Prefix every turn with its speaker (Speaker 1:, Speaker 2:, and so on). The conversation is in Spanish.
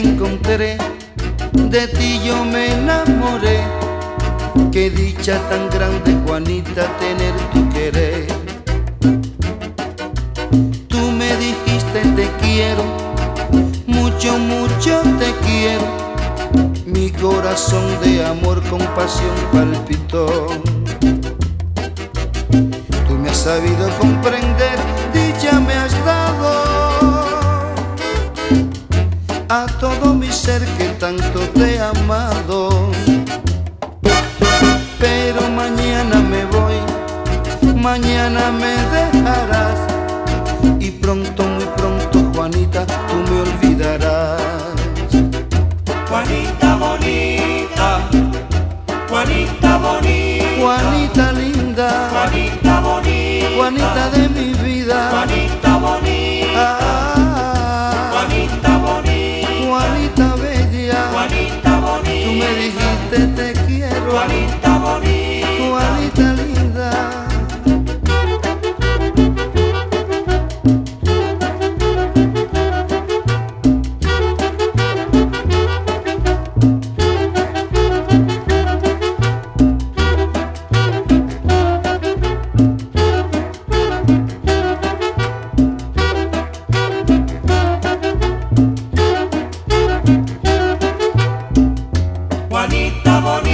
Speaker 1: encontré, de ti yo me enamoré. Qué dicha tan grande, Juanita, tener tu querer. Tú me dijiste te quiero, mucho, mucho te quiero. Mi corazón de amor con pasión palpitó. Tú me has sabido comprender, dicha me has dado a todo mi ser que tanto te he amado. Pero mañana me voy, mañana me dejarás, y pronto, muy pronto, Juanita, tú me olvidarás.
Speaker 2: Juanita bonita, Juanita bonita,
Speaker 1: Juanita linda,
Speaker 2: Juanita bonita,
Speaker 1: Juanita de mi vida,
Speaker 2: Juanita bonita, Juanita bonita,
Speaker 1: Juanita bella,
Speaker 2: Juanita bonita,
Speaker 1: tú me dijiste te quiero,
Speaker 2: Juanita bonita,
Speaker 1: Juanita linda.
Speaker 2: Juanita bonita.